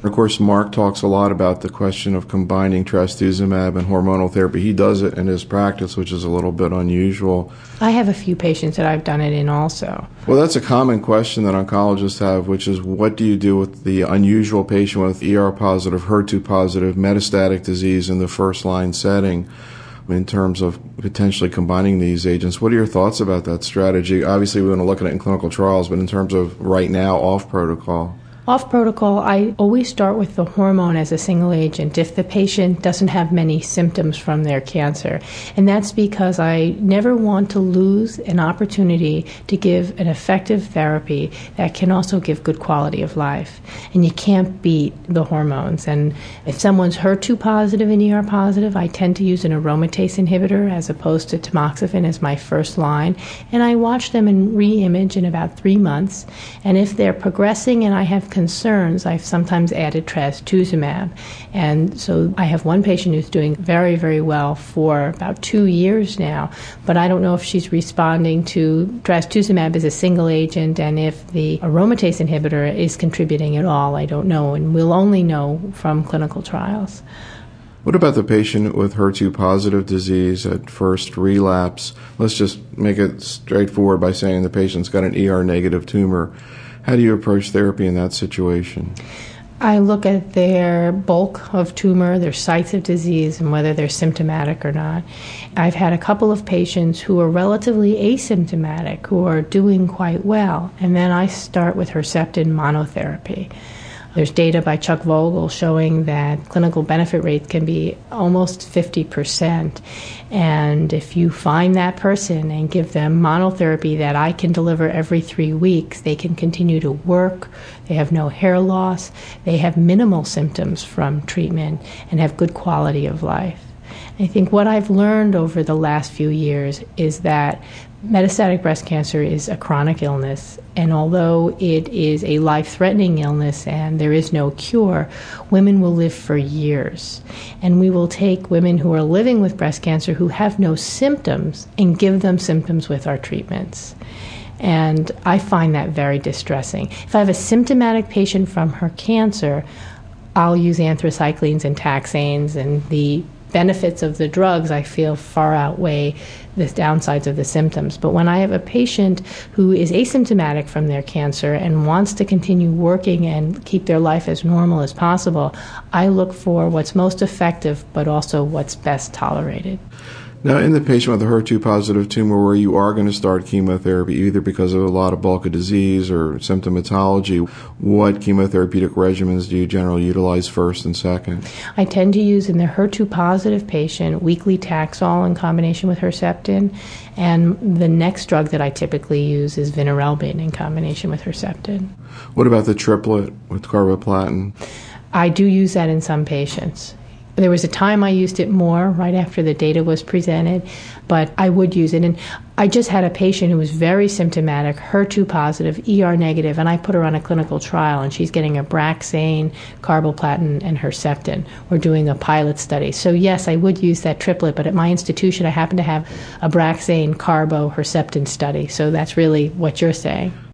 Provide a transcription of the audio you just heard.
Of course, Mark talks a lot about the question of combining trastuzumab and hormonal therapy. He does it in his practice, which is a little bit unusual. I have a few patients that I've done it in also. Well, that's a common question that oncologists have, which is what do you do with the unusual patient with ER-positive, HER2-positive metastatic disease in the first-line setting in terms of potentially combining these agents? What are your thoughts about that strategy? Obviously, we want to look at it in clinical trials, but in terms of right now, off-protocol. Off protocol, I always start with the hormone as a single agent if the patient doesn't have many symptoms from their cancer. And that's because I never want to lose an opportunity to give an effective therapy that can also give good quality of life. And you can't beat the hormones. And if someone's HER2 positive and ER positive, I tend to use an aromatase inhibitor as opposed to tamoxifen as my first line. And I watch them and re-image in about 3 months. And if they're progressing and I have concerns, I've sometimes added trastuzumab. And so I have one patient who's doing very, very well for about 2 years now, but I don't know if she's responding to trastuzumab as a single agent and if the aromatase inhibitor is contributing at all. I don't know, and we'll only know from clinical trials. What about the patient with HER2-positive disease at first relapse? Let's just make it straightforward by saying the patient's got an ER-negative tumor. How do you approach therapy in that situation? I look at their bulk of tumor, their sites of disease, and whether they're symptomatic or not. I've had a couple of patients who are relatively asymptomatic, who are doing quite well, and then I start with Herceptin monotherapy. There's data by Chuck Vogel showing that clinical benefit rates can be almost 50%. And if you find that person and give them monotherapy that I can deliver every 3 weeks, they can continue to work, they have no hair loss, they have minimal symptoms from treatment, and have good quality of life. I think what I've learned over the last few years is that metastatic breast cancer is a chronic illness, and although it is a life-threatening illness and there is no cure, women will live for years. And we will take women who are living with breast cancer who have no symptoms and give them symptoms with our treatments. And I find that very distressing. If I have a symptomatic patient from her cancer, I'll use anthracyclines and taxanes, and the benefits of the drugs I feel far outweigh the downsides of the symptoms. But when I have a patient who is asymptomatic from their cancer and wants to continue working and keep their life as normal as possible, I look for what's most effective but also what's best tolerated. Now, in the patient with a HER2-positive tumor where you are going to start chemotherapy, either because of a lot of bulk of disease or symptomatology, what chemotherapeutic regimens do you generally utilize first and second? I tend to use in the HER2-positive patient weekly Taxol in combination with Herceptin, and the next drug that I typically use is Vinorelbine in combination with Herceptin. What about the triplet with carboplatin? I do use that in some patients. There was a time I used it more right after the data was presented, but I would use it. And I just had a patient who was very symptomatic, HER2 positive, ER negative, and I put her on a clinical trial, and she's getting Abraxane, carboplatin, and Herceptin. We're doing a pilot study. So yes, I would use that triplet, but at my institution I happen to have Abraxane, carbo, Herceptin study. So that's really what you're saying.